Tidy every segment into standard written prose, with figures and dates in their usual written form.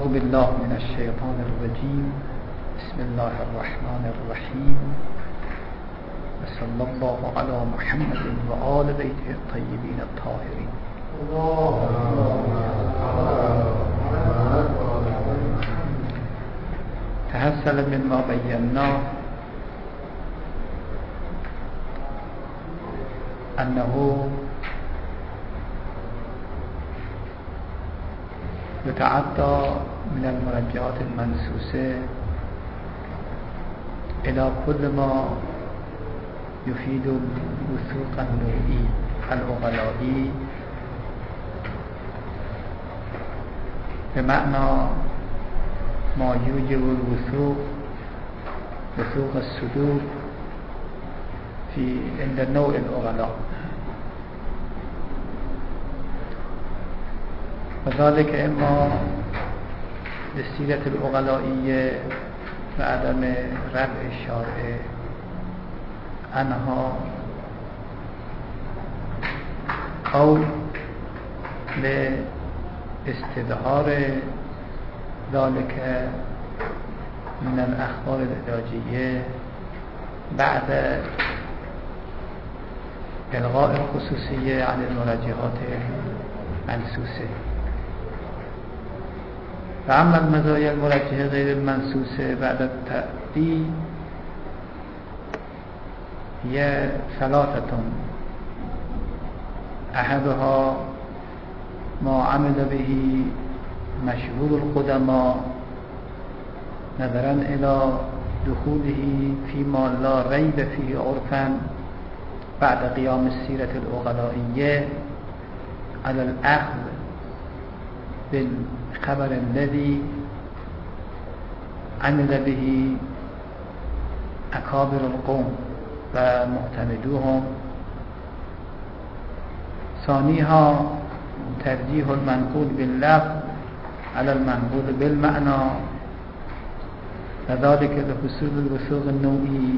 بالله من الشیطان الرجیم. بسم الله الرحمن الرحیم. وصلی الله علی محمد و آل بیته الطیبین الطاهرین. تحصل من ما بینا انه يتعدى من المرجعات المنصوصة إلى كل ما يفيد الوثوق النوعي العقلائي، بمعنى ما يوجب وثوق الصدور عند نوع العقلاء، وذلك إما للسيرة العقلائية وعدم رفع الشارع عنها، أو لاستظهار ذلك من الأخبار العلاجية بعد إلغاء الخصوصية عن المراجعات المنصوصة. فأما المزايا المرجحة غير المنصوصة بعد التأدي هي ثلاثة: أحدها ما عمل به مشهور القدماء نظرا إلى دخوله فيما لا ريب فيه عرفا بعد قيام السيرة العقلائية على الأخذ بالخبر الذي عمل به أكابر القوم ومعتمدوهم. ثانيها ترجيح المنقول باللفظ على المنقول بالمعنى، وذلك لحصول الوثوق النوعي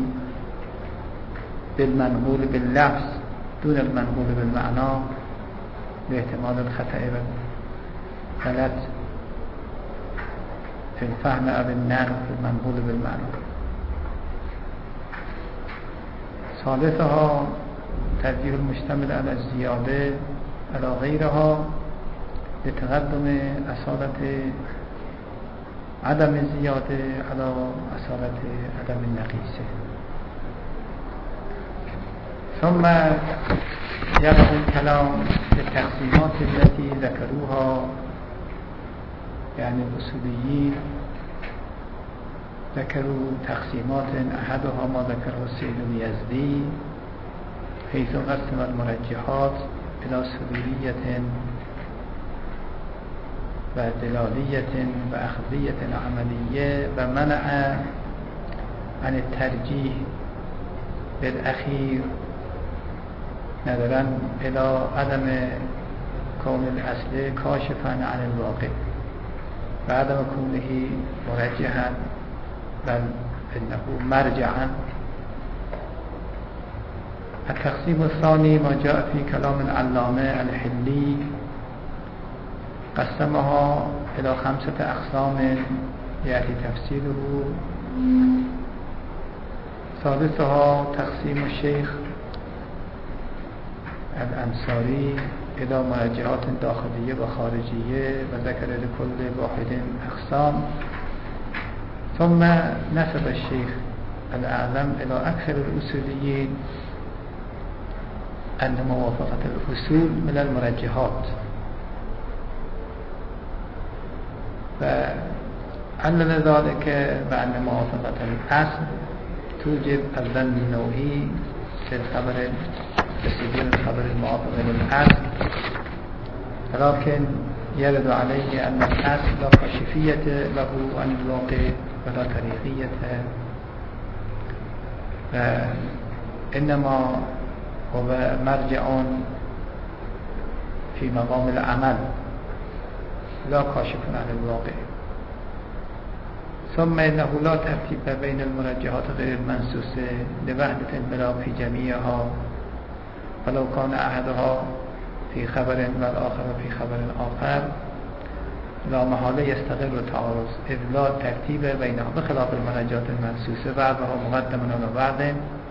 بالمنقول باللفظ دون المنقول بالمعنى، باحتمال الخطأ والغلط في الفهم أو النقل في المنقول بالمعنى. ثالثها ترجيح المشتمل على الزيادة على غيرها لتقدم أصالة عدم الزيادة على أصالة عدم النقيصة. ثم يبقى الكلام في التقسيمات التي ذكروها، يعني الأصوليين ذكروا تقسيمات أحدها ما ذكره السيد اليزدي، حيث قسم المرجحات إلى صدورية ودلالية وأخذية عملية، ومنع عن الترجيح بالأخير نظرا إلى عدم كون الأصل كاشفا عن الواقع وعدم كونه مرجحا بل إنه مرجعا. التقسيم الثاني ما جاء في كلام العلامة الحلي، قسمها إلى 5 أقسام يأتي تفسيره. ثالثها تقسيم الشيخ الأنصاري إلى مرجعات داخلية وخارجية، وذكر لكل واحد أقسام. ثم نسب الشيخ الأعلم إلى أكثر الأصوليين أن موافقة الأصول من المرجحات، فعلل ذلك بأن موافقة الأصل توجب الظن النوعي للخبر بسبيل الخبر الموافق للأصل، لكن يرد عليه أن الأصل لا كاشفية له عن الواقع ولا تاريخية، إنما هو مرجع في مقام العمل لا كاشف عن الواقع. ثم إنه لا ترتيب بين المرجحات غير المنصوصة لوحدة انبلاغ في جميعها، فلو كان أحدها في خبر والآخر في خبر آخر لا محاله یستقر و تعارض الا ترتیب بینها بخلاف المنجات المنصوصه بعضها مقدم على بعض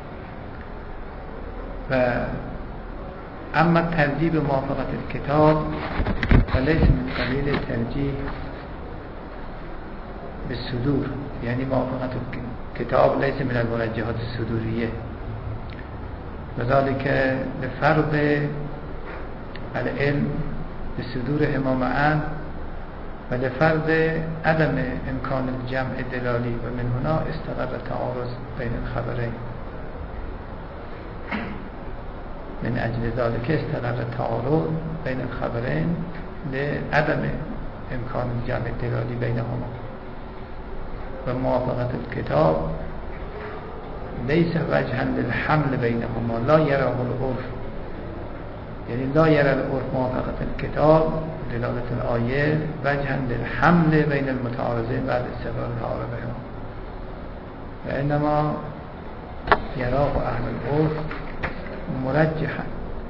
و اما ترجیح موافقت الکتاب فلیس من قبیل ترجیح بالصدور، یعنی موافقت الکتاب لیس من المرجحات الصدوریه وذلك لفرض العلم بصدورهما معا و لفرض عدم امکان الجمع دلالی و من هنا استقر تعارض بین الخبرین. من اجل ذلك استقر تعارض بین الخبرین لعدم امکان الجمع دلالی بینهما و موافقت الكتاب ليس وجها للحمل بينهما لا يراه العرف، يعني لا يرى العرف موافقة الكتاب دلالة الآية وجها للحمل بين المتعارضين بعد استقرار تعارضهما، وإنما يراه أهل العرف مرجحا.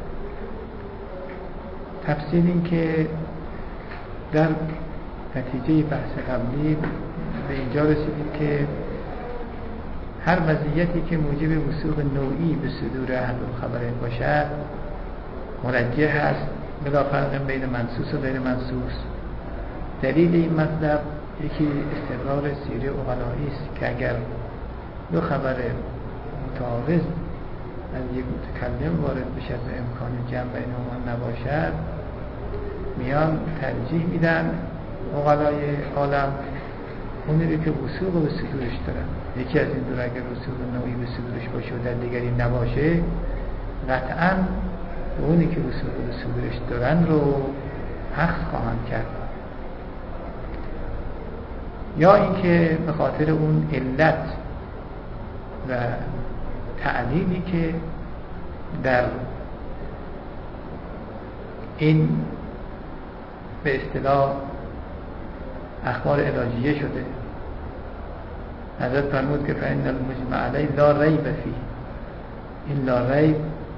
تفصیل این که در نتیجه بحث قبلی به اینجا رسیدیم که هر وضعیتی که موجب وثوق نوعی به صدور اهل الخبرین باشد مرجح است بلا فرق بین منصوص و غیر منصوص. دلیل این مطلب یکی استقرار سیره عقلایی است که اگر دو خبر متعارض از یک متکلم وارد بشد و امکان جمع بینهما نباشد میان ترجیح میدن عقلای عالم اونی رو که وثوق به صدورش دارن. یکی از این دو اگر وثوق نوعی به صدورش باشه و در دیگری نباشه قطعاً اونی که وثوق به صدورش دارن رو حذف خواهند کرد، یا اینکه به خاطر اون علت و تعلیلی که در این به اصطلاح اخبار علاجیه شده. حضرت فرمود که فإن المجمع علیه لا ریب فیه، این لا ریب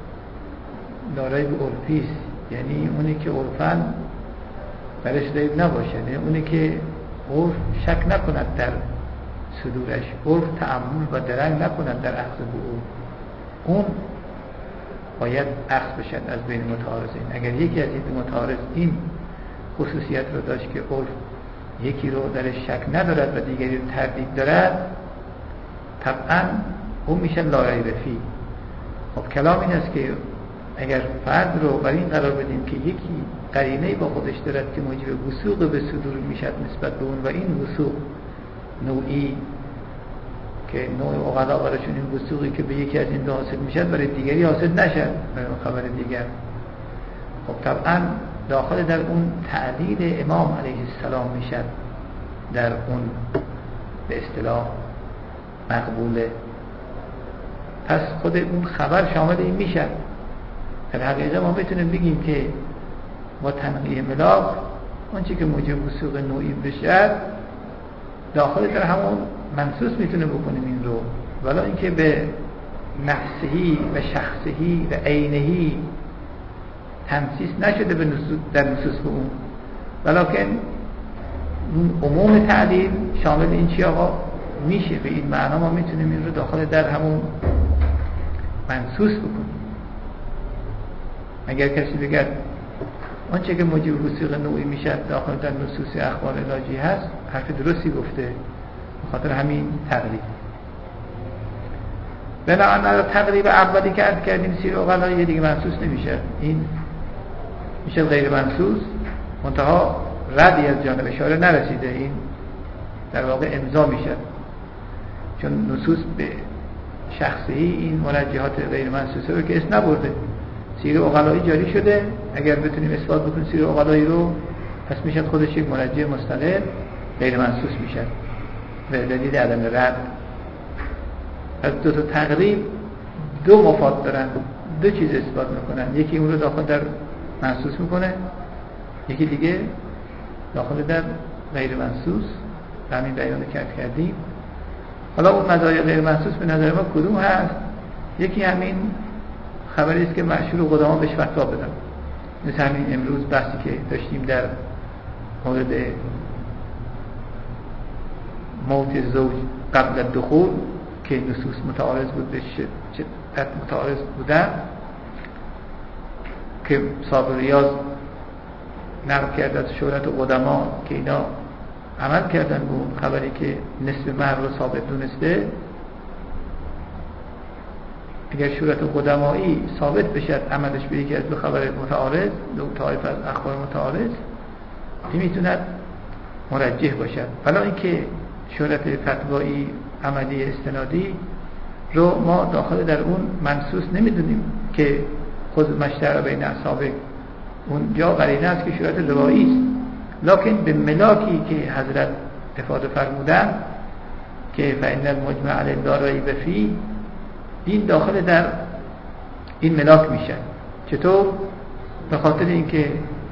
عرفی است، یعنی اونی که عرفاً برش ریب نباشه، یعنی اونی که عرف شک نکند در صدورش، عرف تأمل و درنگ نکند در اخذ به اون باید اخذ بشد از بین متعارضین. اگر یکی از این متعارض این خصوصیت رو داشت که عرف یکی رو درش شک ندارد و دیگری رو تردید دارد، طبعا اون میشه لا ریب فیه. خب کلام این است که اگر فرد رو بر این قرار بدیم که یکی قرینه‌ای با خودش دارد که موجب وثوق به صدور میشد نسبت به اون و این وثوق نوعی که نوع عقلا براشون این وثوقی که به یکی از این دو حاصل میشد برای دیگری حاصل نشد برای خبر دیگر، خب طبعا داخل در اون تعلیل امام علیه السلام میشد، در اون به اصطلاح مقبوله. پس خود اون خبر شامل این میشد. در حقیقت ما میتونیم بگیم که با تنقیح ملاک اون چی که موجب وثوق نوعی بشد داخل در همون منصوص میتونه بکنیم این رو، ولی اینکه به نفسهی و شخصهی و عینهی تنصیص نشده به در نصوص به اون، ولیکن عموم تعلیل شامل این چی آقا میشه. به این معنا ما میتونیم این رو داخل در همون منصوص بکنیم. اگر کسی بگه آنچه که موجب وثوق نوعی میشه داخل در نصوص اخبار علاجی هست، حرف درستی گفته، به خاطر همین تقریب. بنابراین تقریب اولی که عرض کردیم سیر عقلایی دیگه منصوص نمیشه، این میشه غیر منصوص، منتها ردی از جانب اشاره نرسیده، این در واقع امضا میشه، چون نصوص به شخصی این مرجحات غیر منصوصه رو که اسم نبرده، سیر عقلایی جاری شده. اگر بتونیم اثبات بکنیم سیر عقلایی رو، پس میشه خودش یک مرجح مستقل غیر منصوص میشه به دلیل عدم رد. از دو تا تقریب دو مفاد دارن، دو چیز اثبات میکنن، یکی اون رو داخل در منصوص میکنه، یکی دیگه داخل در غیر منصوص. همین بیان کردیم. حالا اون مزایای غیر منصوص به نظر ما کدوم هست؟ یکی همین خبری است که مشهور قدما بهش فتوا بدن، مثل همین امروز بحثی که داشتیم در مورد موت زوج قبل الدخول که نصوص متعارض بود، به شدت متعارض بودن، که صاحب ریاض نقل کرده از شهرت قدما که اینا عمل کردن به خبری که نصف مهر رو ثابت دونسته. اگر شهرت قدمایی ثابت بشد عملش به یکی از دو خبر متعارض، دو طایفه از اخبار متعارض، این میتوند مرجح باشد. ولی اینکه شهرت فتوایی عملی استنادی رو ما داخل در اون منصوص نمیدونیم که خود مشتر بین اصحاب اونجا قرینه است که شهرت روایی است، لکن به ملاکی که حضرت افاده فرمودن که فإن المجمع علی لا ریب فیه، این داخل در این ملاک میشن. چطور؟ به خاطر اینکه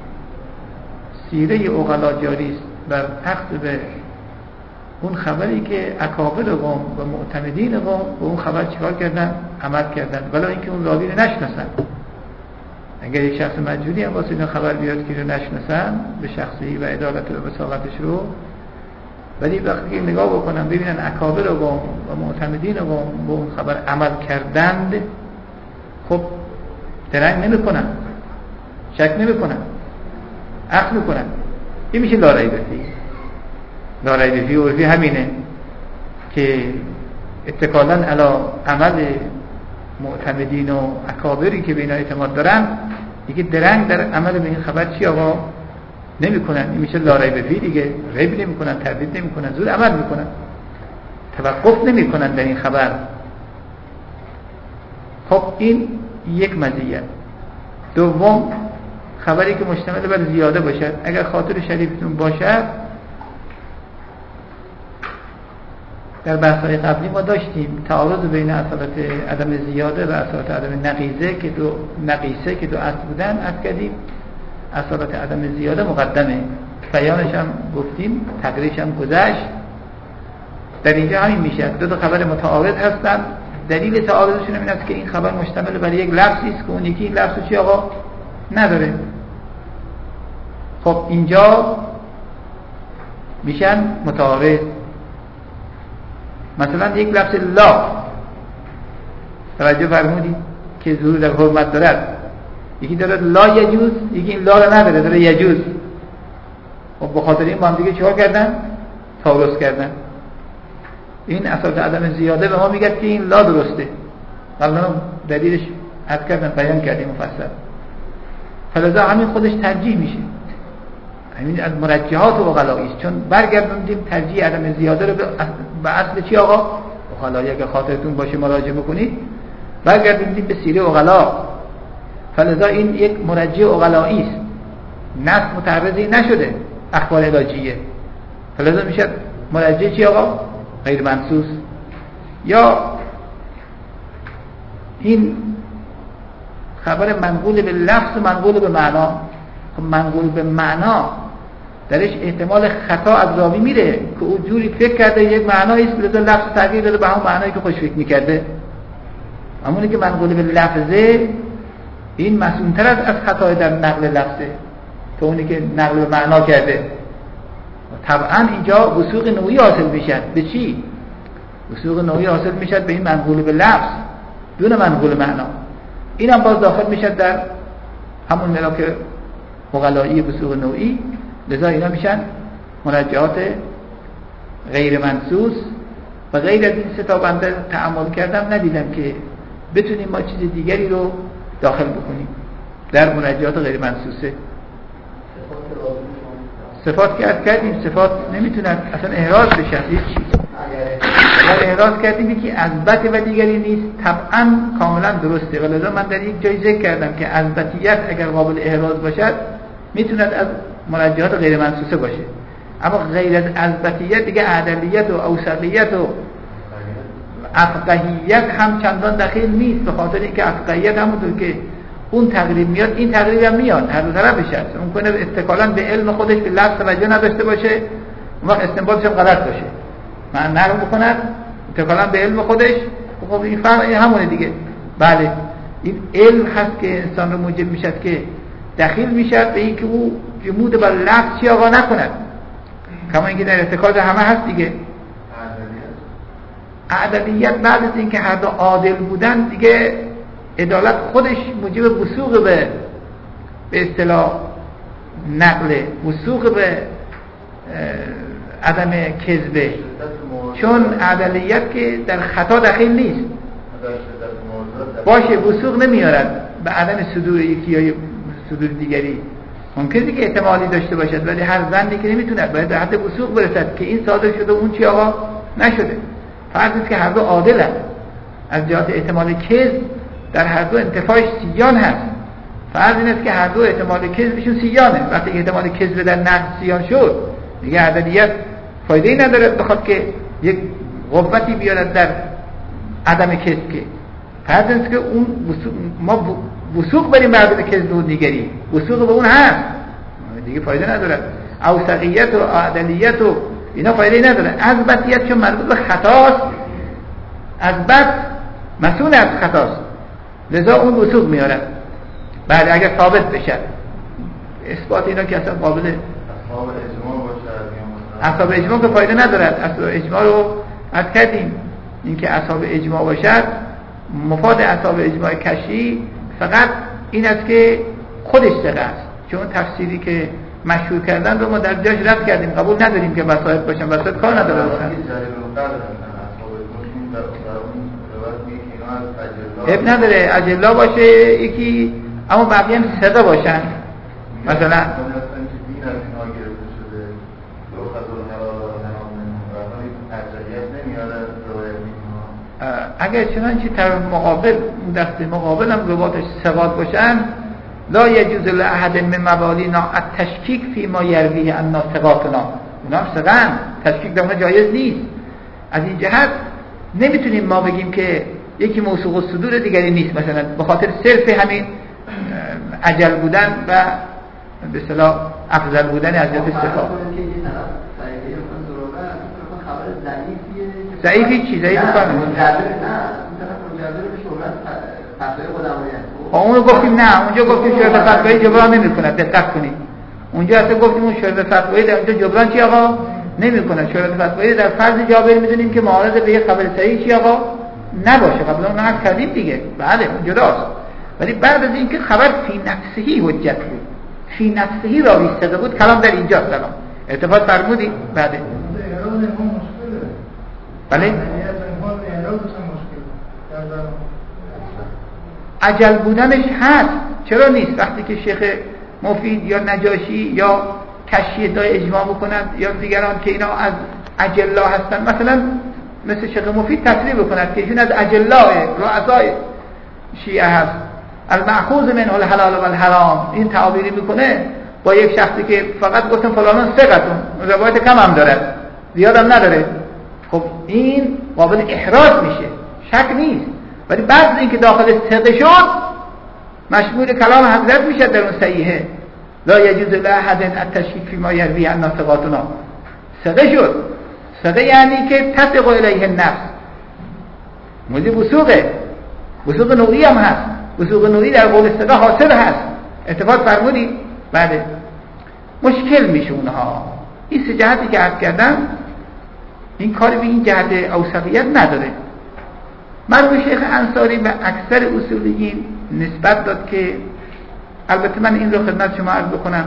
سیره اغلا جاری است بر عقد به اون خبری که اکابر قوم و معتمدین قوم به اون خبر چیکار کردن؟ عمل کردن، ولی اینکه اون راوی رو نشناسن. اگر یک شخص مجهولی هم واسه این خبر بیاد که رو نشناسن، به شخصی و عدالت و وساقتش رو، ولی وقتی که نگاه بکنن ببینن اکابر قوم و معتمدین قوم به اون خبر عمل کردند، خب درنگ نمیکنن، شک نمیکنن، عقل میکنن. این میشه لا ریب فیه. لا ریب فیه عرفی همینه که اتکالاً علی عمل معتمدین و اکابری که به اینا اعتماد دارن، دیگه درنگ در عمل به این خبر چی آقا نمیکنن. این میشه لا ریب فیه دیگه. ریب نمیکنن، تردید نمیکنن، زود عمل میکنن، توقف نمیکنن در این خبر. خب این یک مزیت. دوم، خبری که مشتمل بر زیاده باشد. اگر خاطر شریفتون باشد، در بحث‌های قبلی ما داشتیم تعارض بین اصالت عدم زیاده و اصالت عدم نقیصه که دو اصل بودن. از کردیم اصالت عدم زیاده مقدمه، بیانش هم گفتیم، تقریرش هم گذشت. در اینجا همین میشه، دو خبر متعارض هستن. دلیل تعارضشون این است که این خبر مشتمل بر یک لفظی است که اون یکی این لفظ چی آقا نداره. خب اینجا میشن متعارض. مثلا یک لفظ لا، توجه فرمودید که ظهور در حرمت دارد، یکی دارد لا یجوز، یکی این لا را نداره، داره یجوز. خب به خاطر این با هم دیگه چیکار کردن؟ تعارض کردن. این اساس عدم زیاده به ما میگه که این لا درسته، قبلا دلیلش عرض کردم، بیان کردیم مفصل. فلذا همین خودش ترجیح میشه، همین از مرجحات عقلایی است، چون برگردوندیم ترجیح عدم زیاده رو به اصل چی آقا؟ عقلایی. اگه خاطرتون باشه مراجعه بکنید، برگردوندیم به سیره عقلا. فلذا این یک مرجح عقلایی است، نص متعرضی نشده، اخبار علاجیه. فلذا میشه مرجح چی آقا؟ غیر منصوص. یا این خبر منقول به لفظ، منقول به معنا. منقول به معنا درش احتمال خطا از راوی میره که او جوری فکر کرده یک معنایی است، لذا لفظ تغییر داده به همون معنایی که خوش فکر میکرده. همونی که منقول به لفظه، این مسئول‌تر از خطای در نقل لفظه تا اونی که نقل به معنا کرده. طبعا اینجا وثوق نوعی حاصل میشد. به چی؟ وثوق نوعی حاصل میشد به این منقول به لفظ دون منقول معنا. این هم باز داخل میشد در همون ملاک عقلایی وثوق نوعی. لذا اینا میشن مرجحات غیر منصوص. و غیر از این سه تا بنده تأمل کردم، ندیدم که بتونیم ما چیز دیگری رو داخل بکنیم در مرجحات غیر منصوصه. صفات که عرض کردیم، صفات نمیتونن اصلا احراز بشن. یک چیز اگر احراز کردیم که اثبت و دیگری نیست، طبعا کاملا درسته. ولذا من در یک جای ذکر کردم که اثبتیت اگر قابل احراز باشد میتوند از مرجحات غیر منصوصه باشه، اما غیر از اثبتیت دیگه عدلیت و اوثقیت و افقهیت هم چندان دخیل نیست، به خاطر اینکه افقهیت همونطور که اون تقریب میاد این تقریب هم میاد، هر دو طرفش هست. اون کنه استقلالا به علم خودش به لفظ توجه نداشته باشه، اون وقت استنباطش هم غلط باشه. من نقل بکنم استقلالا به علم خودش، خب این فرق همونه دیگه. بله این علم هست که انسان رو موجب میشد که دخیل میشد به این که او جمود با لفظ چی آقا نکند، کما اینکه در ارتکاز همه هست دیگه. عدلیت بعد از اینکه هر دو عادل بودن دیگه عدالت خودش موجب وثوق به اصطلاح نقل، وثوق به عدم کذبه، چون عدلیت که در خطا دخیل نیست باشه، وثوق نمیارد به عدم صدور یکی یا صدور دیگری. ممکنه که احتمالی داشته باشد ولی هر ظنی که نمیتونه باید به حد وثوق برسد که این صادر شده اون چی آقا نشده. فرض است که هر دو عادل هست، از جهت احتمال کذب در هر دو انتفاعش سیان هست. فرض این است که هر دو احتمال کذبشون سیانه. وقتی احتمال کذب در نقد سیان شد دیگه عدلیت فایده‌ای ندارد بخواد که یک قوتی بیارد در عدم کذب. که فرض است که اون ما وثوق بریم بر عدم کذب و دیگری، وثوق به اون هست دیگه فایده ندارد. اوثقیت و عدلیت و اینا فایده نداره. اثبتیت چون مربوط به خطاست، اثبت مسئول از خطاست، لذا اون وثوق میارد. بعد اگر ثابت بشه اثبات اینا که اصلا قابل اصحاب اجماع که فایده ندارد. اصحاب اجماع رو عرض کردیم، اینکه اصحاب اجماع باشد مفاد اصحاب اجماع کشی فقط این است که خودش ثقه است، چون تفسیری که مشهور کردن رو ما در جاش رد کردیم، قبول نداریم که وسایط باشن، وسایط کار نداره باشن. اب نداره اجلا باشه یکی، اما بقیه هم صدا باشن. مثلا اگر چنانچه طرف مقابل دست مقابل هم رواتش ثبات باشن، لا یجوز لأحد من موالینا التشکیک فی ما یرویه عنا ثقاتنا، اونا هم ثقه‌اند، تشکیک در اونها جایز نیست. از این جهت نمیتونیم ما بگیم که یکی موثوق الصدور دیگری نیست، مثلا به خاطر صرف همین عجل بودن و به اصطلاح افضل بودن از جهت ثقات. ضعیفی چی؟ ضعیفی کنیم اونو گفتیم نه، اونجا گفتیم شرط فتوایی جبران نمی کند. دقت کنید اونجا اصلا گفتیم اون شرط فتوایی در اونجا جبران چی آقا نمی کند. شرط فتوایی در فرض جابر میدونیم که معارض به یک خبر صحیح چی آقا نباشه، قبلا اون نقد کردیم دیگه، بله اون جداست. ولی بعد از اینکه خبر فی نفسهی حجت بود، فی نفسهی راوی ثقه بود، کلام در اینجا سلام ارتباط فرمودی بعد بله عجل بودنش هست، چرا نیست؟ وقتی که شیخ مفید یا نجاشی یا کشی ادعای اجماع بکنند یا دیگران که اینا از اجلا هستن، مثلا مثل شیخ مفید تصریح بکنند که ایشون از اجلای رؤسای شیعه هست، المأخوذ من الحلال و الحرام، این تعابیری میکنه با یک شخصی که فقط گفتن فلانان ثقتون، روایت کم هم دارد زیاد هم نداره، خب این قابل احراز میشه، شک نیست. ولی بعد اینکه داخل ثقه شد مشمول کلام حضرت میشه در اون صحیحه، لا یجوز لأحد التشکیک فی ما یروی عنا ثقاتنا. ثقه شد، ثقه یعنی که تثق الیه النفس، موجب وثوقه، وثوق نوعی هم هست، وثوق نوعی در قول ثقه حاصل هست. اتفاق فرمودی؟ بله. مشکل میشه اونها. این سه جهتی که عرض کردم این کاری به این جهت اوثقیت نداره. مرحوم شیخ انصاری به اکثر اصولیین نسبت داد که، البته من این رو خدمت شما عرض بکنم،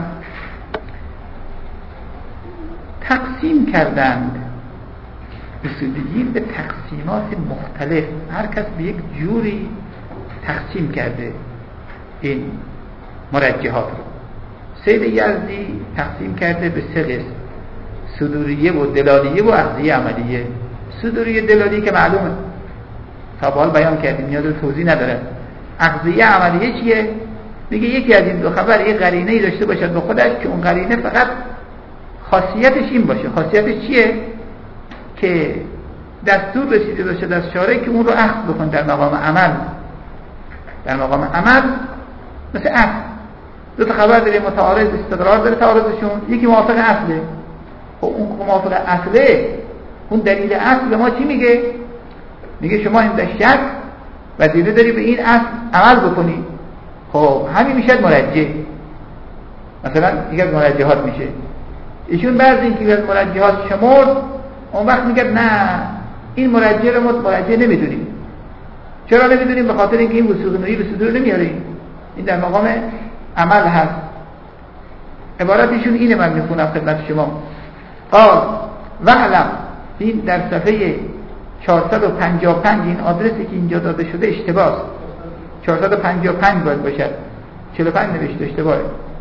تقسیم کردند اصولیین به تقسیمات مختلف، هر کس به یک جوری تقسیم کرده این مرجحات رو. سید یزدی تقسیم کرده به سه قسم: صدوریه و دلالیه و اخذیه عملیه. صدوریه دلالیه که معلومه، تا به حال بیان کردیم، نیاز به توضیح نداره. اخذیه عملیه چیه؟ میگه یکی از این دو خبر یک قرینه‌ای داشته باشد به خودش که اون قرینه فقط خاصیتش این باشه. خاصیتش چیه؟ که دستور رسیده باشه از شارع که اون رو اخذ بکن در مقام عمل. در مقام عمل مثل اخذ دو تا خبر داره متعارض، استقرار داره تعارضشون، یکی موافق اصله. خب اون موافق اصله، اون دلیل اصل به ما چی میگه؟ میگه شما این شک وظیفه داری به این اصل عمل بکنی. خب همین میشه مرجح. مثلا یکی از مرجحات میشه. ایشون بعد اینکه از مرجحات شمرد، اون وقت میگه نه این مرجح رو ما مرجح نمیدونیم. چرا نمیدونیم؟ به خاطر اینکه این وثوق نوعی به صدور نمیاره. این در مقام عمل هست. عبارتشون اینه، من میخونم خدمت شما. قال وعلم، این در صفحه 455 این آدرسی که اینجا داده شده اشتباهه. 455 باید باشد، 45 نوشته اشتباهه.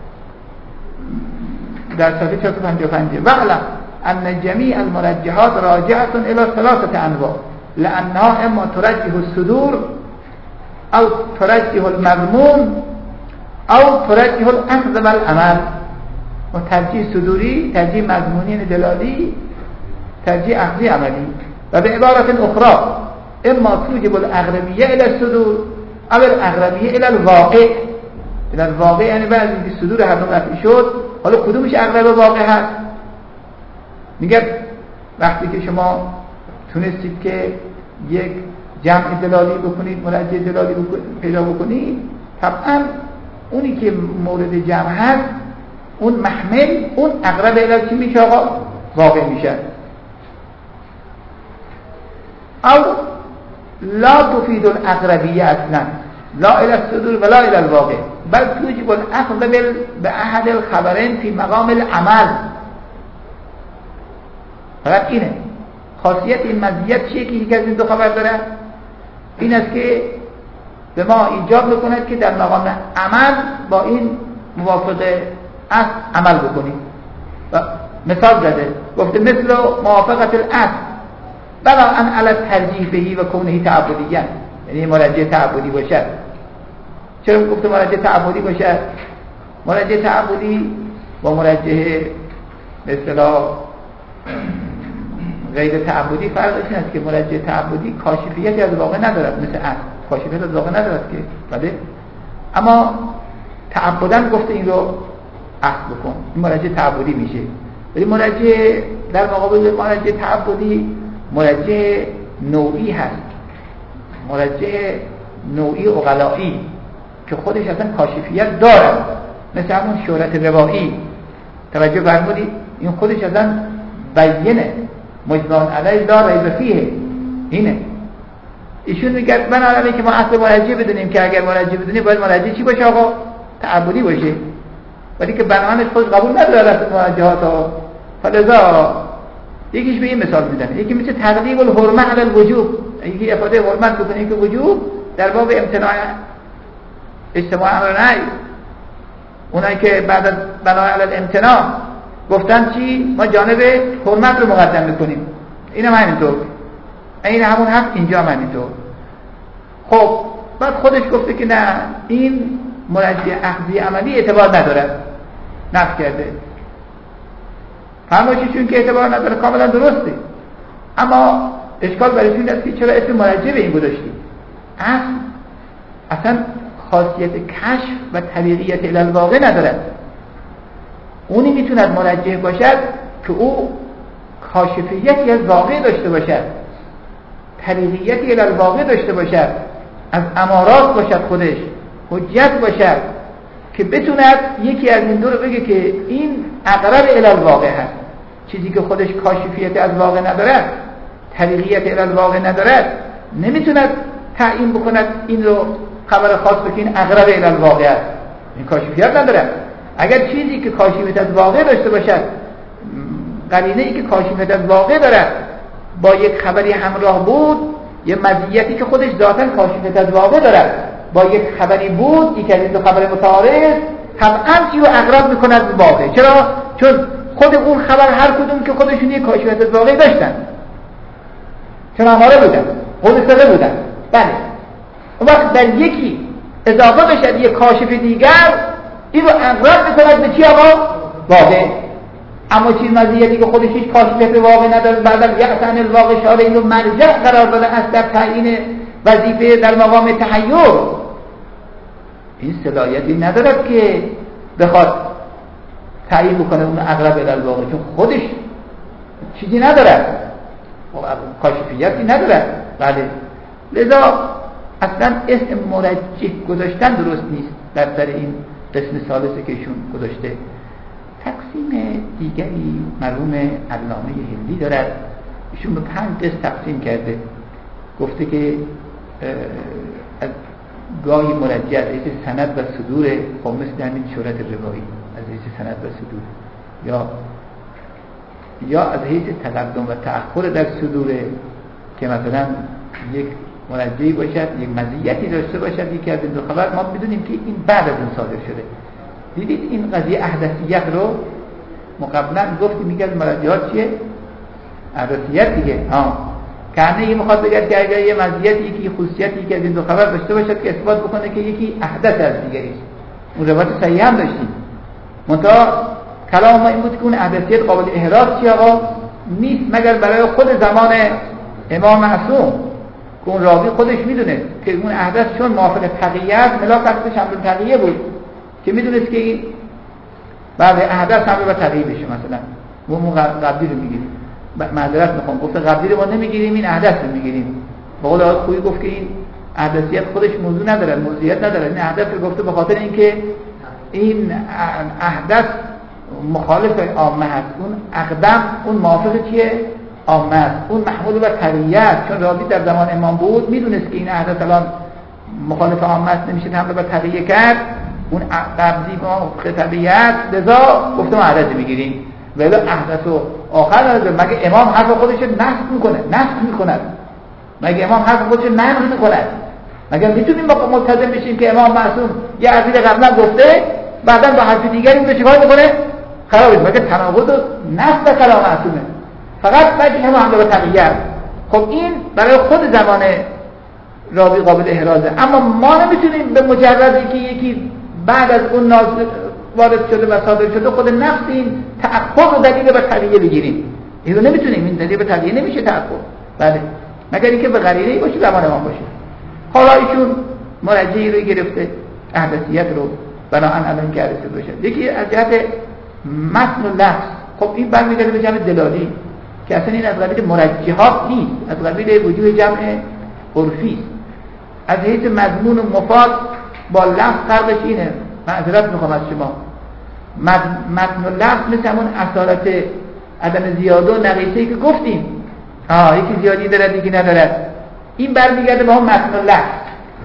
در صفحه 455 وعلم ان جمیع المرجحات راجعه الى ثلاثه انواع لانها اما ترجح الصدور او ترجح المضمون او ترجح الاخذ والعمل. و ترجیح صدوری، ترجیح مضمونی دلالی، ترجیح اخذی عملی. و به عبارت اخرى اما توجب الاغلبیه الى الصدور او الاغلبیه الى الواقع. الى الواقع یعنی بعد اینکه صدور هر دو قطعی شد، حالا کدومش اغلب واقع هست؟ میگه وقتی که شما تونستید که یک جمع دلالی بکنید، مرجح دلالی پیدا بکنید، طبعا اونی که مورد جمع هست اون محمل، اون اقرب الی چی میشه آقا؟ واقع میشه. او لا تفید الاقربیه اصلا، لا الى الصدور ولا الى الواقع، بل توجب الاخذ باحد الخبرين في مقام العمل. فقط اینه خاصیت این مزیت چیه که یکی از این دو خبر داره؟ این است که به ما ایجاب میکند که در مقام عمل با این موافقه اصل عمل بکنیم. و مثال زده، گفته مثل موافقت الاصل بلا ان علی ترجیح بهی و کونه تعبدیه، یعنی مرجح تعبدی باشد. چرا گفته مرجح تعبدی باشد؟ مرجح تعبدی و مرجح به اصطلاح غیر تعبدی فرقش این است که مرجح تعبدی کاشفیتی از واقع ندارد، مثل اصل کاشفیت از واقع ندارد که بله، اما تعبداً گفته این رو اخذ بکن، این مرجح تعبدی میشه. ولی مرجح در مقابل مرجح تعبدی مرجح نوعی هست، مرجح نوعی عقلائی که خودش اصلا کاشفیت دارد، مثل همون شهرت روایی. توجه فرمودید؟ این خودش اصلا بیینه، مجمع علیه لا ریب فیه. اینه ایشون میگه بنابراین که ما اصل مرجح بدونیم که اگر مرجح بدونیم باید مرجح چی باشه آقا؟ تعبدی باشه. ولی که بنابراین خود قبول نداره اصل مرجحات ها. فلذا یکیش به این مثال میزنه، یکی مثل تقدیم الحرمه علی الوجوب، یکی افاده حرمت بکنه که وجوب در باب امتناع اجتماع امر نهی. اونایی که بعد از بنای علی الامتناع گفتن چی؟ ما جانب حرمت رو مقدم میکنیم. اینم همینطور، این همون هست، اینجا هم همینطور. خب بعد خودش گفته که نه این مرجح اخذی عملی اعتبار نداره، نفی کرده. فرمایشی چون که اعتبار نداره کاملا درسته، اما اشکال برای این است که چرا اسم مرجح به این گذاشتی؟ اصلا خاصیت کشف و طریقیت الی الواقع نداره. اونی میتوند مرجح باشد که او کاشفیتی از واقع داشته باشد، طریقیتی الی الواقع داشته باشد، از امارات باشد، خودش حجت باشد که بتوند یکی از این دو رو بگه که این اقرب الی الواقع هست. چیزی که خودش کاشفیت از واقع ندارد، طریقیت الی الواقع ندارد، نمیتوند تعیین بکند این رو خبر خاص بکنین اقرب الی الواقع است. این کاشفیت ندارد. اگر چیزی که کاشفیت از واقع داشته باشد، قرینه ای که کاشفیت از واقع دارد با یک خبری همراه بود، یه مزیتی که خودش ذاتاً کاشفیت از واقع دارد با یک خبری بود، یک از این دو خبر متعارض، طبعاً این رو اقرب میکند به واقع. چرا؟ چون خود اون خبر هر کدوم که خودشون یک کاشفیت از واقع داشتن، چون اماره بودن، خود سره بودن. بله، اون وقت در یکی اضافه بشد یک کاشف دیگر، این رو اقرب میکند به چی آقا؟ واقع. اما چیز مزیتی که خودش هیچ کاشفیت واقع نداره، بعد از یعتن الواقع شاره این رو مرجع قرار داده است در تعیین وظیفه در مقام تحیر. این صلاحیتی ندارد که بخواد تعیین بکنه اون اقرب الی الواقع، چون خودش چیزی ندارد، کاشفیتی ندارد. بله، لذا اصلا اسم مرجح گذاشتن درست نیست در سر این قسم ثالثه که ایشون گذاشته. تقسیم دیگری مرحوم علامه هندی دارد، ایشون به 5 قسم تقسیم کرده. گفته که از گاهی مرجع از حیث سند و صدور، خب مثل همین شهرت روایی از حیث سند و صدور، یا از حیث تقدم و تأخر در صدور، که مثلا یک مرجعی باشد یک مزیتی داشته باشد یکی از این دو خبر ما بدونیم که این بعد از اون صادر شده. دیدید این قضیه احدثیت رو ما قبلا گفتیم میگه از مرجعات چیه؟ احدثیت دیگه. کنه این میخواد بگه که اگر یه مزیتی یکی خصوصیتی که از این دو خبر داشته باشد که اثبات بکنه که یکی احدث از دیگری است. اون روایت صحیح هم داشتیم. منتها کلام ما این بود که اون احدثیت قابل احراز چیه آقا؟ نیست مگر برای خود زمان امام معصوم که اون راوی خودش میدونه که اون احدث چون موافق تقیه است، ملاک قصدش هم به تقیه بود که میدونست که این بعد احدث هم به تقیه بشه. مثلا ما قبلی رو میگیریم، معذرت میخوام گفته قبلی رو ما نمیگیریم، این احدث رو میگیریم. به قول آقای خویی گفت که این احدثیت خودش موضوع نداره، موضوعیت نداره، این احدث رو گفته به خاطر اینکه این احدث مخالف عامه هست، اون اقدم اون موافق چیه؟ عامه است، اون محمول بر تقیه، چون راوی در زمان امام بود میدونست که این احدث الان مخالف عامه است، نمیشه حمله بر تقیه کرد، اون قبضی ما خطبیت، لذا گفتم احدث میگیریم. ولی احدث و آخر نداره، مگه امام حرف خودش نسخ میکند؟ مگه امام حرف خودش نقض میکند؟ مگه میتونیم با ملتزم بشیم که امام معصوم یه عزیز قبلا گفته بعداً با حرف دیگری اون رو چیکار میکنه؟ خرابه. مگه تناقض و نسخ کلام معصومه، فقط باید همه حمله به تقیه. خب این برای خود زمان راوی قابل احرازه، اما ما نمیتونیم به مجرد که یکی بعد از اون نازل وارد شده و صادر شده خود نفس این تأخر رو دلیل به تقیه بگیریم. این رو نمیتونیم، این دلیل به تقیه نمیشه تأخر. بله مگر اینکه به قرینه‌ای باشه زمان ما باشه. حالا ایشون مرجعی رو گرفته احدثیت رو بناهن الان که رسید باشه. یکی از جهت متن و لفظ، خب این برمیگرده به جمع دلالی که اصلا این از قبیل مرجحات نیست، از قبیل وجوه جمع عرفی است. از حیث مضمون و مفاد با لفظ فرقش اینه. معذرت میخوام از شما، متن و لفظ مثل همون اصالت عدم زیاده و نقیصه‌ای که گفتیم، یکی زیادی دارد یکی ندارد، این برمیگرده به هم متن و لفظ.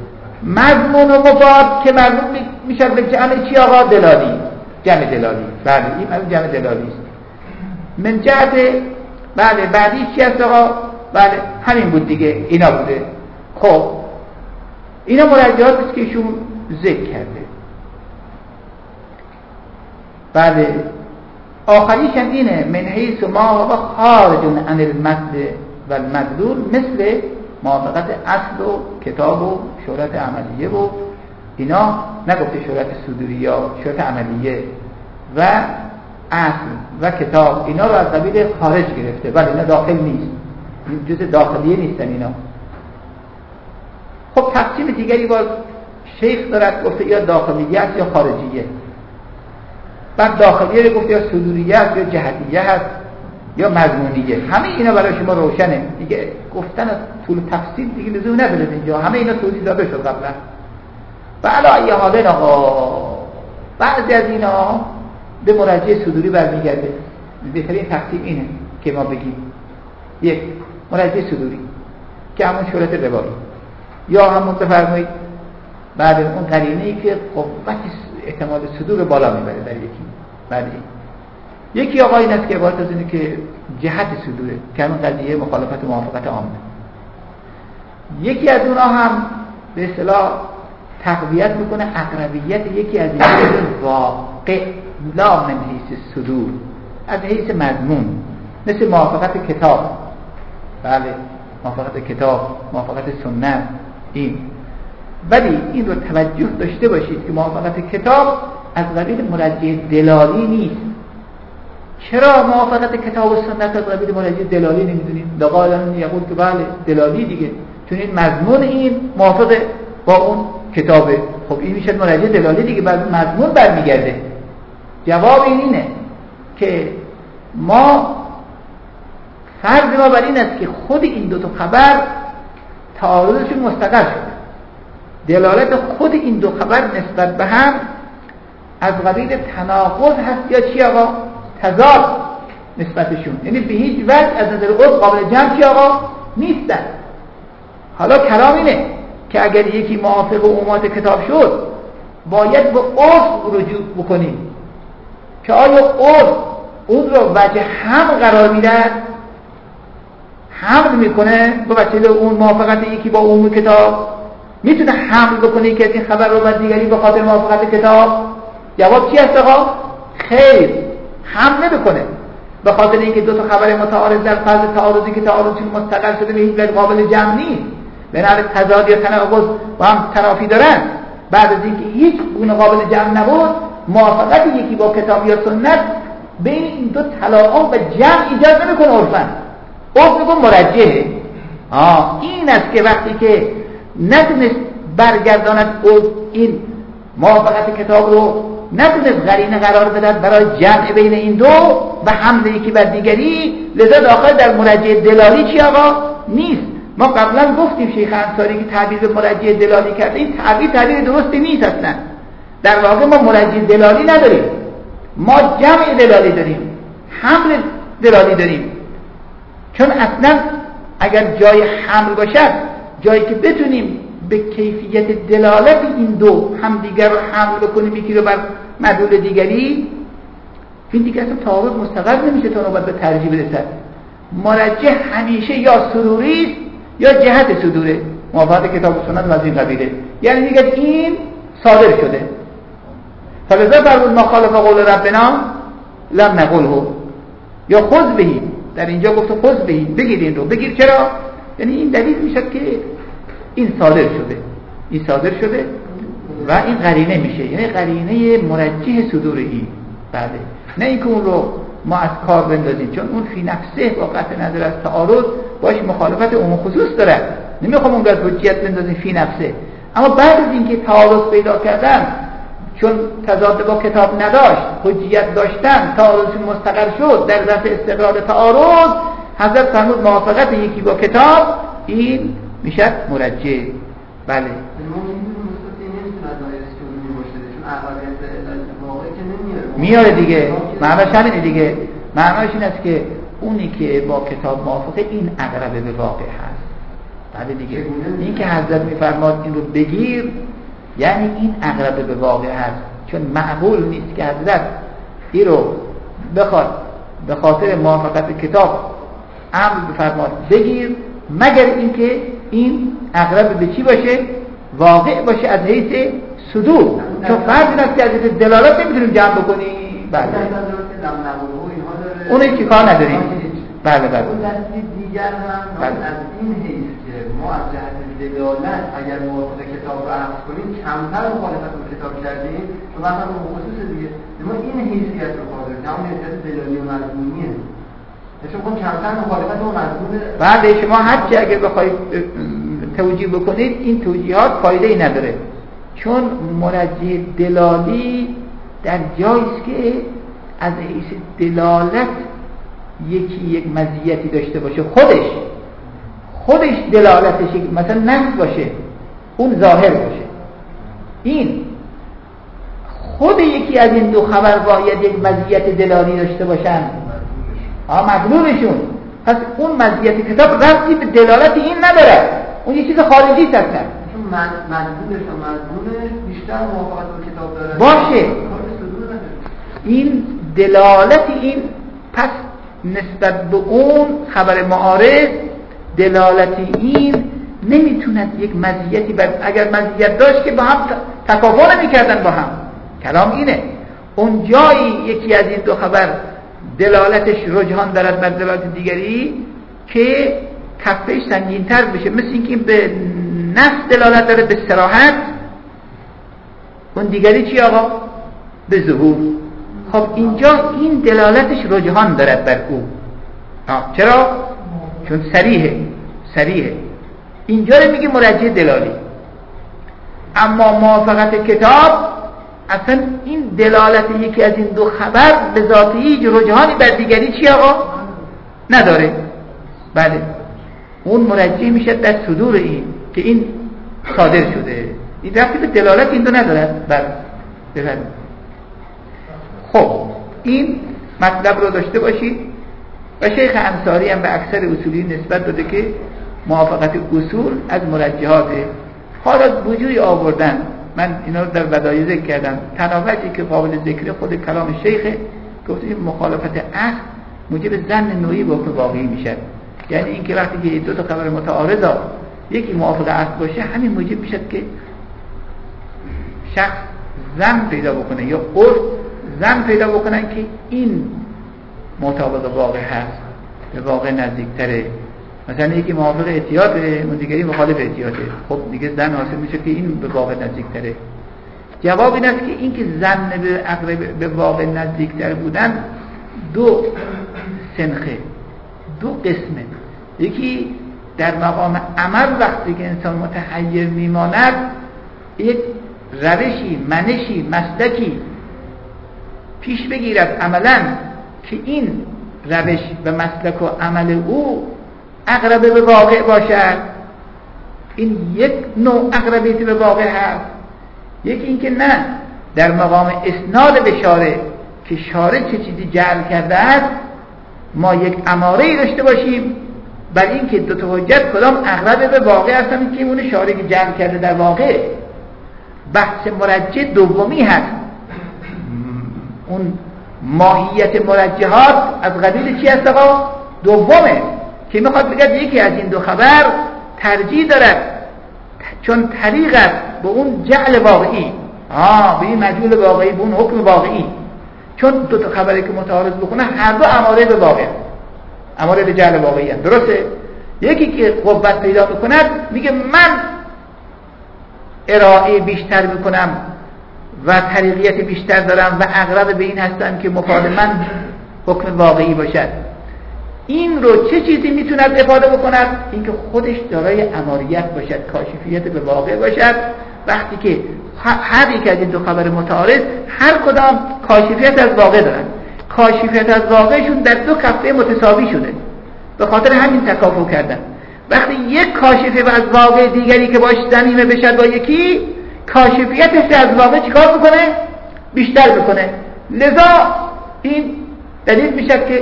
مضمون و مفاد که مربوط میشه به جمع چی آقا؟ دلالی، جمع دلالی. بله این از جمع دلالی است. من جهت بله بعدی چی هست آقا؟ بله همین بود دیگه، اینا بوده. خب اینا مرجعات است که ایشون ذکر کرده. بله آخریش هم اینه، من حیث ما و خارج عن المتن و المدلول، مثل موافقت اصل و کتاب و شهرت عملیه و اینا، نگفته شهرت صدوری یا شهرت عملیه و اصل و کتاب، اینا رو از قبیل خارج گرفته. ولی اینا داخل نیست، جزء داخلیه نیستن اینا. خب تقسیم دیگری باز شیخ دارد، گفته یا داخلیه است یا خارجیه. بعد داخلیه رو گفته یا صدوریه است یا جهتیه هست یا مضمونیه. همه اینا برای شما روشنه دیگه، گفتن از طول تفصیل دیگه لزوم نداره اینجا، همه اینا توضیح داده شد قبلا. و علی حال آقا بعضی از اینا به مرجع صدوری برمیگرده. بهترین تقسیم اینه که ما بگیم یک مرجع صدوری که همون شهرت روایی، یا همون بفرمایید بعد اون قرینه‌ای که قوت احتمال صدور بالا میبره در یکی. بعد یکی آقا این است که عبارت از اینه که جهت صدوره که همون قضیه مخالفت و موافقت عامه. یکی از اونها هم به اصطلاح تقویت میکنه اقربیت یکی از این واقع لا من حیث صدور، از حیث مضمون، مثل موافقت کتاب. بله موافقت کتاب، موافقت سنت. این ولی این رو توجه داشته باشید که موافقت کتاب از قبیل مرجع دلالی نیست. چرا موافقت کتاب و سنت از قبیل مرجع دلالی نمیدونید؟ لقالن یقول که بله دلالی دیگه، چون این مضمون این موافق با اون کتابه. خب این میشه مرجع دلالی دیگه، بعد مضمون برمیگرده. جواب اینه که ما فرض ما بر این است که خود این دو تا خبر تعارضشون مستقر شده، دلالت خود این دو خبر نسبت به هم از قبیل تناقض هست یا چی آقا؟ تضاد نسبتشون، یعنی به هیچ وجه از نظر عرف قابل جمع چی آقا؟ نیستن. حالا کلام اینه که اگر یکی موافق عمومات کتاب شد باید به عرف رجوع بکنیم که آیا عرف اون رو وجه هم قرار میده، حمل میکنه به وسیله اون موافقت یکی با عموم کتاب، میتونه حمل بکنه که از این خبر رو بر دیگری به خاطر موافقت کتاب؟ جواب چی هست آقا؟ خیر، حمل نمیکنه به خاطر اینکه دو تا خبر متعارض در فرض تعارضی که تعارضشون مستقل شده به هیچ وجه قابل جمع نیست، به نحو تضاد یا تناقض با هم تنافی دارن، بعد از اینکه هیچ گونه قابل جمع نبود موافقت یکی با کتاب یا سنت بین این دو تلاعب و جمع ایجاد نمیکنه. عرفاً عرف میگه مرجحه. این است که وقتی که نتونست برگرداند این موافقت کتاب رو، نتونست قرینه قرار بدهد برای جمع بین این دو و حمل یکی بر دیگری، لذا داخل در مرجح دلالی چی آقا؟ نیست. ما قبلا گفتیم شیخ انصاری که تعبیر مرجح دلالی کرده، این تعبیر درستی نیست اصلا. در واقع ما مرجح دلالی نداریم، ما جمع دلالی داریم، حمل دلالی داریم. چون اصلا اگر جای حمل باشد، جایی که بتونیم به کیفیت دلالت این دو هم دیگر رو حمل بکنیم یکی رو بر مدلول دیگری، این دیگه اصلا تعارض مستقر نمیشه تا نوبت به ترجیح برسد. مرجح همیشه یا صدوری است یا جهت صدوره، موافقت کتاب و سنت و از این قبیله، یعنی دیگه این صادر شده. فلذا فرمود ما خالف قول ربنا لم نقله، یا خذ بهی، در اینجا گفت خذ بهی، بگیر این رو. بگیر چرا؟ یعنی این دلیل میشه که این صادر شده و این قرینه میشه، یعنی قرینه مرجح صدوری. بله، نه اینکه اون رو ما از کار بندازیم، چون اون فی نفسه با قطع نظر از تعارض باش مخالفت عموم خصوص داره، نمیخوام اون رو از حجیت بندازیم فی نفسه. اما بعد از اینکه تعارض پیدا کردن، چون تضاد با کتاب نداشت، حجیت داشتن، تعارضشون مستقر شد، در ظرف استقرار تعارض حضرت فرمود موافقت یکی با کتاب این میشه مرجح. بله، میاره دیگه، معناش همینه دیگه. معناش این است که اونی که با کتاب موافقه این اقرب به واقع هست. بله دیگه، این که حضرت میفرماد این رو بگیر یعنی این اقرب به واقع هست، چون معقول نیست که حضرت این رو بخواد به خاطر موافقت کتاب امر بفرماد بگیر، مگر اینکه این اقرب به چی باشه؟ واقع باشه از حیث صدور. چون فرض این است که از حیث دلالت نمیتونیم جمع بکنیم. بله، اون چی کار نداریم. بله بله. اون دستی دیگر هم از این حیث که ما از جهت دلالت اگر موافق کتاب رو عرض کنیم کمتر مخالفت با کتاب کردیم، چون مثلا به خصوص دیگه ما این حیثیت رو کار داریم، همون حیثیت دلالی و مضمونیه، چون خود کمتر مخالفت با مضمون. بله، شما هرچی اگر بخواید توجیه بکنید این توجیهات فایده ای نداره، چون مرجح دلالی در جایی است که از حیث دلالت یکی یک مزیتی داشته باشه، خودش دلالتش مثلا نفس باشه، اون ظاهر باشه، این خود یکی از این دو خبر باید یک مزیت دلالی داشته باشن، مدلولشون. پس اون مزیت کتاب ربطی به دلالت این نداره، اون یه چیز خارجی است. چون مدلولش و مضمونش بیشتر موافقت با کتاب داره باشه، این دلالت این پس نسبت به اون خبر معارض دلالت این نمیتوند یک مزیتی اگر مزیت داشت که با هم تکافؤ نمی‌کردن با هم. کلام اینه اون جایی یکی از این دو خبر دلالتش رجحان دارد بر دلالت دیگری که کفش سنگین‌تر بشه، مثل اینکه این به نفس دلالت داره به صراحت، اون دیگری چی آقا؟ به ظهور. خب اینجا این دلالتش رجحان دارد بر او. چرا؟ چون صریحه. اینجا رو میگه مرجح دلالی. اما موافقت کتاب اصلا این دلالت یکی از این دو خبر به ذاتی هیچ رجحانی بر دیگری چی آقا؟ نداره. بله، اون مرجح میشه در صدور این که این صادر شده، این ربطی به دلالت این دو ندارد. بله بفرمایید. خب این مطلب رو داشته باشید. و شیخ انصاری هم به اکثر اصولی نسبت داده که موافقت اصول از مرجحاته. حالا وجوهی آوردن، من اینا رو در بدایع ذکر کردم. تناوبی که قابل ذکر خود کلام شیخه، گفته مخالفت اصل موجب ظن نوعی به حکم واقعی میشه. یعنی اینکه وقتی که دو تا خبر متعارض یکی موافق اصل باشه، همین موجب میشه که شخص ظن پیدا بکنه یا عرف ظن پیدا بکنن که این مطابق واقع هست، به واقع نزدیکتره. مثلا یکی موافق احتیاطه، اون دیگری مخالف احتیاطه، خب دیگه ظن حاصل میشه که این به واقع نزدیکتره. جواب این است که این که ظن به واقع نزدیکتر بودن دو سنخه، دو قسمه. یکی در مقام عمل وقتی که انسان متحیر میماند، یک روشی، منشی، مسلکی پیش بگیرد عملاً که این روش و مسلک و عمل او اقرب به واقع باشد، این یک نوع اقربیت به واقع هست. یکی این که نه، در مقام اسناد به شارع که شارع چه چیزی جعل کرده است، ما یک اماره‌ای داشته باشیم بر این که دو تا حجت کدام اقرب به واقع هستن که اون شارع که جعل کرده در واقع. بحث مرجح دومی هست. اون ماهیت مرجحات از قبیل چی هست آقا؟ دومه که میخواد بگه یکی از این دو خبر ترجیح دارد چون طریق است به اون جعل واقعی، به این مجهول واقعی، به اون حکم واقعی. چون دو تا خبری که متعارض بکنه هر دو اماره به واقع، اماره به جعل واقعی هست. درسته؟ یکی که قوت پیدا بکند میگه من ارائه بیشتر میکنم و طریقیت بیشتر دارم و اقرب به این هستم که مفاد من حکم واقعی باشد. این رو چه چیزی میتوند افاده بکند؟ اینکه خودش دارای اماریت باشد، کاشفیت به واقع باشد. وقتی که هر یک از این دو خبر متعارض هر کدام کاشفیت از واقع دارن، کاشفیت از واقعشون در دو کفه متساوی شده، به خاطر همین تکافؤ کردن. وقتی یک کاشفه از واقع دیگری که باش ضمیمه بشد با یکی، کاشفیتش از واقع چیکار بکنه؟ بیشتر بکنه. لذا این دلیل میشه که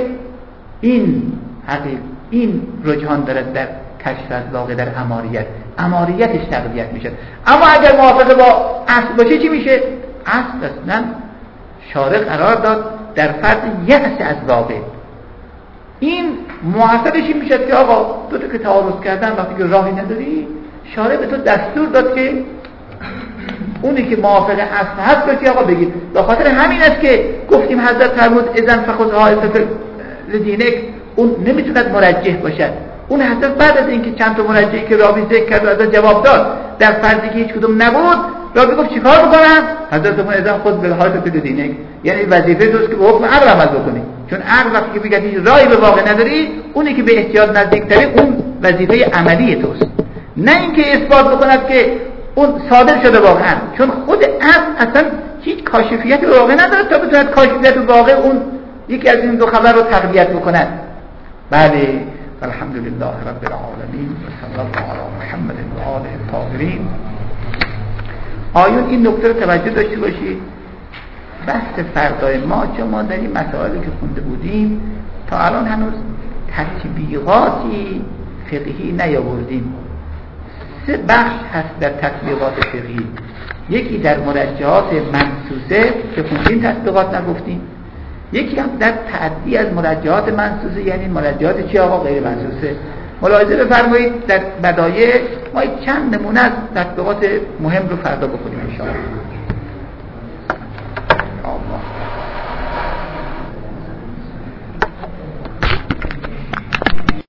این رجحان دارد در کشف از واقع، در اماریتش تقویت میشه. اما اگر موافق با اصل باشه چی میشه؟ اصل اصلا شارع قرار داد در فرض یأس از واقع. این محصلش این میشه که آقا تو که تعارض کردن وقتی که راهی نداری، شارع به تو دستور داد که اونی که موافق اصل هست باشه آقا بگید. به خاطر همین است که گفتیم حضرت فرمود اذن فخذها لدینک، اون نمیتوند مرجح باشد. اون حضرت بعد از اینکه چند تا مرجحی که راوی ذکر کرد و از جواب داد در فرضی که هیچ کدوم نبود، راوی گفت چیکار بکنم؟ حضرت فرمود اذن خذ بالحاجت لدینک، یعنی وظیفه توست که به حکم عقل عمل بکنی. چون عقل وقتی که میگه هیچ راهی به واقع نداری، اونی که به احتیاط نزدیک‌تره اون وظیفه عملی توست، نه اینکه اثبات بکند که اون صادر شده واقعا. چون خود اصلا هیچ کاشفیت به واقع نداره تا بتواند کاشفیت به واقع اون یکی از این دو خبر رو تقویت بکند. بله، الحمدلله رب العالمین و صلی الله علی محمد و آله الطاهرین. آیون این نکته رو توجه داشته باشید. بحث فردای ما، چون ما در این مسائلی که خونده بودیم تا الان هنوز تطبیقاتی فقهی نیاوردیم. 3 بخش هست در تطبیقات فقهی. یکی در مرجحات منصوصه که خوندیم تطبیقات نگفتیم، یکی هم در تعدی از مرجحات منصوصه، یعنی مرجحات چی آقا؟ غیر منصوصه. ملاحظه بفرمایید در بدایع ما چند نمونه از تطبیقات مهم رو فردا بکنیم ان شاء الله.